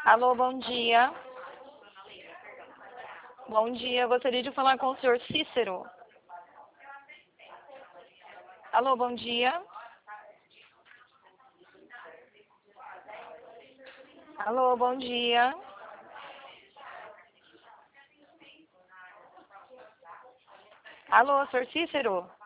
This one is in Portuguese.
Alô, bom dia. Bom dia, gostaria de falar com o senhor Cícero. Alô, bom dia. Alô, bom dia. Alô, senhor Cícero.